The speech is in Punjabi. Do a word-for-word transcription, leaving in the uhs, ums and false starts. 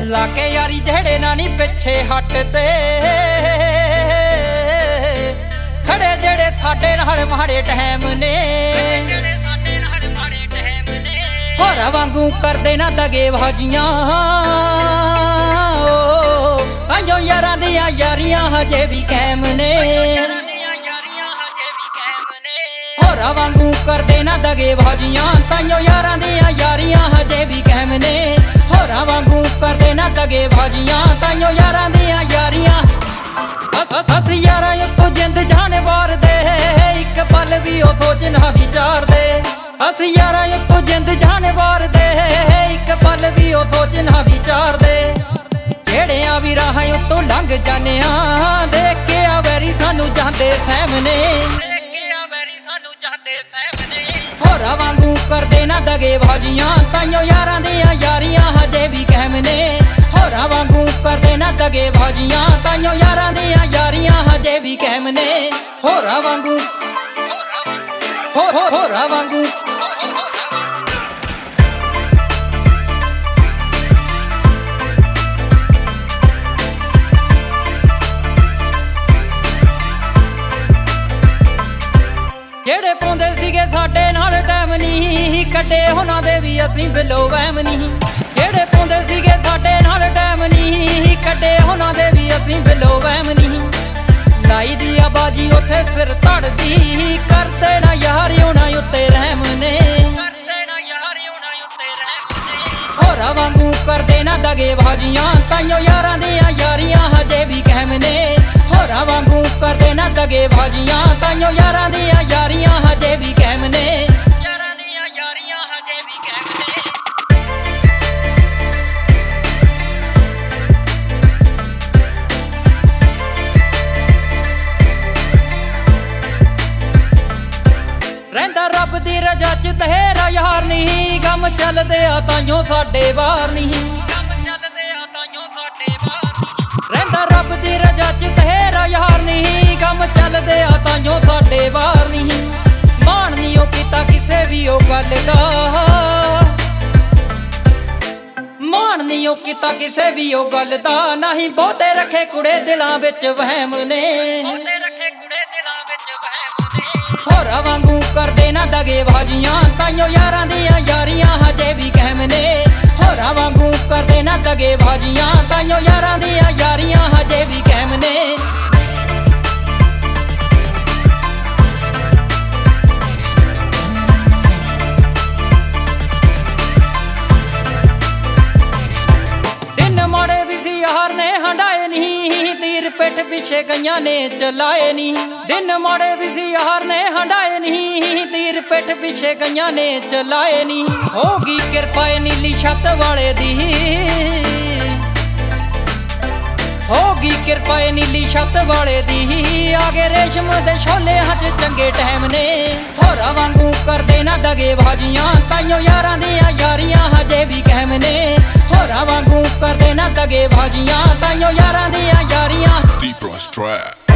ਲਾਕੇ ਯਾਰੀ ਜਿਹੜੇ ਨਾ ਨੀ ਪਿੱਛੇ ਹਟਦੇ, ਖੜੇ ਜਿਹੜੇ ਸਾਡੇ ਨਾਲ ਮਾੜੇ ਟਾਈਮ ਨੇ, ਹੋਰਾਂ ਵਾਂਗੂ ਕਰਦੇ ਨਾ ਦਗੇ ਬਾਜੀਆਂ। ਆਇਓ ਯਾਰਾਂ ਦੀਆਂ ਯਾਰੀਆਂ ਹਜੇ ਵੀ ਕਾਇਮ ਨੇ, ਹੋਰਾਂ ਵਾਂਗੂ ਕਰਦੇ ਨਾ ਦਗੇ ਬਾਜੀਆਂ। ਤਾਈਓ ਯਾਰਾਂ ਦੀਆਂ ਯਾਰੀਆਂ ਹਜੇ ਵੀ ਕਾਇਮ ਨੇ, ਹੋਰਾਂ ਵਾਂਗੂ ਕਰਦੇ ਨਾ ਦਗੇ ਬਾਜੀਆਂ। ਤਾਈਓ ਯਾਰਾਂ ਦੀਆਂ ਯਾਰੀਆਂ ਅਸੀਂ ਯਾਰਾਂ ਉੱਤੋਂ ਜਿੰਦ ਜਾਣੇ ਵਾਰਦੇ, ਇੱਕ ਪਲ ਵੀ ਉਹ ਸੋਚ ਨਾ ਵਿਚਾਰਦੇ। ਅਸੀਂ ਯਾਰਾਂ ਉੱਤੋਂ ਜਿੰਦ ਜਾਣੇ ਵਾਰਦੇ, ਇੱਕ ਪਲ ਵੀ ਉਹ ਸੋਚ ਨਾ ਵਿਚਾਰਦੇ। ਜਿਹੜਿਆਂ ਵੀ ਰਾਹਾਂ ਉੱਤੋਂ ਲੰਘ ਜਾਂਦੇ ਆ, ਦੇਖ ਕੇ ਆ ਵੈਰੀ ਸਾਨੂੰ ਜਾਂਦੇ ਸਾਹਮਣੇ, ਹੋਰਾਂ ਵਾਂਗੂ ਕਰਦੇ ਨਾ ਦਗੇ ਬਾਜੀਆਂ। ਤਾਈਓ ਯਾਰਾਂ ਦੀਆਂ ਯਾਰੀਆਂ ਹਜੇ ਵੀ ਕਾਇਮ ਨੇ, ਹੋਰਾਂ ਵਾਂਗੂ ਕਰਦੇ ਨਾ ਦਗੇ ਬਾਜੀਆਂ। ਤਾਈਓ ਯਾਰਾਂ ਦੀਆਂ ਯਾਰੀਆਂ ਹਜੇ ਵੀ ਕਾਇਮ ਨੇ, ਹੋਰਾਂ ਵਾਂਗੂ ਹੋ ਹੋ ਹੋਰਾਂ ਵਾਂਗੂ। ਜਿਹੜੇ ਪਾਉਂਦੇ ਸੀਗੇ ਸਾਡੇ ਨਾਲ ਟਾਈਮ ਨਹੀਂ, ਕੱਢੇ ਉਹਨਾਂ ਦੇ ਵੀ ਅਸੀਂ ਬਿਲੋ ਵਹਿਮ ਨਹੀਂ। ਜਿਹੜੇ ਪਾਉਂਦੇ ਸੀਗੇ ਸਾਡੇ ਨਾਲ ਟਾਈਮ ਨਹੀਂ, ਕੱਢੇ ਉਹਨਾਂ ਦੇ ਵੀ ਅਸੀਂ ਬਿਲੋ ਵਹਿਮ ਨਹੀਂ। ਲਾਈ ਦੀ ਆਬਾਜੀ ਉੱਥੇ ਸਿਰ ਧੜਦੀ, ਕਰਦੇ ਨਾ ਯਾਰ ਉਹਨਾਂ ਉੱਤੇ ਰਹਿਮ ਨੇ, ਹੋਰਾਂ ਵਾਂਗੂ ਕਰਦੇ ਨਾ ਦਗੇ ਬਾਜੀਆਂ। ਤਾਈਓ ਯਾਰਾਂ ਦੀਆਂ ਯਾਰੀਆਂ ਹਜੇ ਵੀ ਕਾਇਮ ਨੇ, ਹੋਰਾਂ ਵਾਂਗੂ ਕਰਦੇ ਨਾ ਦਗੇ ਬਾਜੀਆਂ। ਤਾਈਓ ਯਾਰਾਂ ਦੀਆਂ ਯਾਰੀਆਂ ਹਜੇ ਵੀ ਕਾਇਮ ਨੇ, ਯਾਰਾਂ ਦੀਆਂ ਯਾਰੀਆਂ ਹਜੇ ਵੀ ਕਾਇਮ ਨੇ। ਰਹਿੰਦਾ ਰੱਬ ਦੀ ਰਜ਼ਾ ਚ ਤੇਰਾ ਯਾਰ ਨਹੀਂ, ਗਮ ਚੱਲਦੇ ਆ ਤਾਈਓ ਸਾਡੇ ਵਾਰ ਨਹੀਂ। ਰਹਿੰਦਾ ਰੱਬ ਦੀ ਰਜ਼ਾ ਚ ਤੇਰਾ ਯਾਰ ਨਹੀਂ, ਗਮ ਚੱਲਦੇ ਆ ਤਾਈਓ ਸਾਡੇ ਵਾਰ ਨਹੀਂ। ਮਾਣ ਨੀ ਉਹ ਕੀਤਾ ਕਿਸੇ ਵੀ ਉਹ ਗੱਲ ਦਾ, ਮਾਣ ਨੀ ਉਹ ਕੀਤਾ ਕਿਸੇ ਵੀ ਉਹ ਗੱਲ ਦਾ। ਨਹੀਂ ਬਹੁਤੇ ਰੱਖੇ ਕੁੜੇ ਦਿਲਾਂ ਵਿੱਚ ਵਹਿਮ ਨੇ, ਹੋਰਾਂ ਵਾਂਗੂ ਕਰਦੇ ਨਾ ਦਗੇ ਬਾਜੀਆਂ। ਤਾਈਓ ਯਾਰਾਂ ਦੀਆਂ ਯਾਰੀਆਂ ਹਜੇ ਵੀ ਕਾਇਮ ਨੇ, ਹੋਰਾਂ ਵਾਂਗੂ ਕਰਦੇ ਨਾ ਦਗੇ ਬਾਜੀਆਂ। ਤਾਈਓ ਯਾਰਾਂ ਦੀਆਂ ਯਾਰੀਆਂ ਹਜੇ ਵੀ ਕਾਇਮ ਨੇ। ਦਿਨ ਮਾੜੇ ਵੀ ਸੀ ਯਾਰ ਨੇ ਹੰਡਾਏ ਨਹੀਂ, ਤੀਰ ਪਿੱਠ ਪਿੱਛੇ ਗਈਆਂ ਨੇ ਚਲਾਏ ਨਹੀਂ। ਦਿਨ ਮਾੜੇ ਵੀ ਸੀ ਯਾਰ ਨੇ ਹੰਡਾਏ ਨਹੀਂ, ਤੀਰ ਪਿੱਠ ਪਿੱਛੇ ਗਈਆਂ ਨੇ ਚਲਾਏ ਨਹੀਂ। ਹੋ ਗਈ ਕਿਰਪਾ ਨੀਲੀ ਛੱਤ ਵਾਲੇ ਦੀ, ਹੋ ਗਈ ਕਿਰਪਾ ਨੀਲੀ ਛੱਤ ਵਾਲੇ ਦੀ। ਆਗੇ ਰੇਸ਼ਮ ਦੇ ਛੋਲਿਆਂ ਚ ਚੰਗੇ ਟਾਈਮ ਨੇ, ਹੋਰਾਂ ਵਾਂਗੂ ਕਰਦੇ ਨਾ ਦਗੇ ਬਾਜੀਆਂ। ਤਾਈਓ ਯਾਰਾਂ ਦੀਆਂ ਯਾਰੀਆਂ ਹਜੇ ਵੀ ਕਾਇਮ ਨੇ, ਹੋਰਾਂ ਵਾਂਗੂ ਕਰਦੇ ਨਾ ਦਗੇ ਬਾਜੀਆਂ। ਤਾਈਓ ਯਾਰਾਂ ਦੀਆਂ ਯਾਰੀਆਂ। Deep Ross Trap